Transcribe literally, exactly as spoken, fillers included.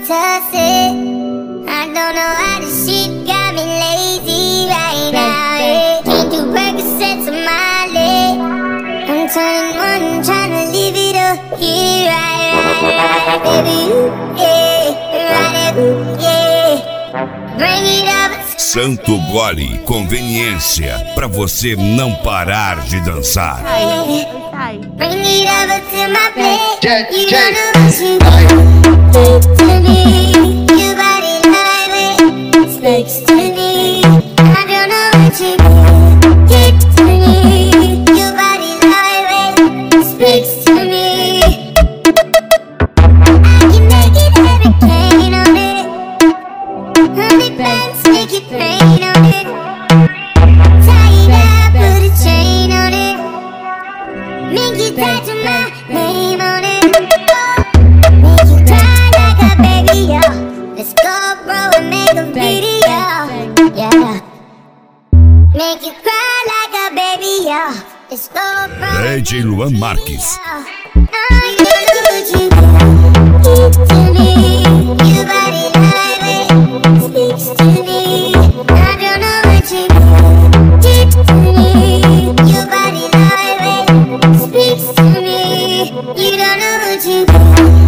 toss it. I don't know why this shit got me lazy right now. Yeah. Can't do Percocets on my leg. I'm turning one, trying to leave it up. Yeah, right, right, right, baby, ooh, yeah, right, ooh, yeah. Bring it up. Santo Gole, conveniência pra você não parar de dançar. Bring it over to my place. You don't know what you do to me. Your body like it speaks to me. I don't know what you do to me. Your body like it speaks to me. I can make it hurricane on it. Honey buns make it rain on it. Tie it up, put a chain on it. Make you tattoo my name on it. Make you cry like a baby, yo. Let's go, bro, and make a video, yeah. Make you cry like a baby, yo. Let's go, bro. D J Luan Marques. Your body like it speaks to me. I don't know what you did to me. Your body like it speaks to me. You don't know what you do.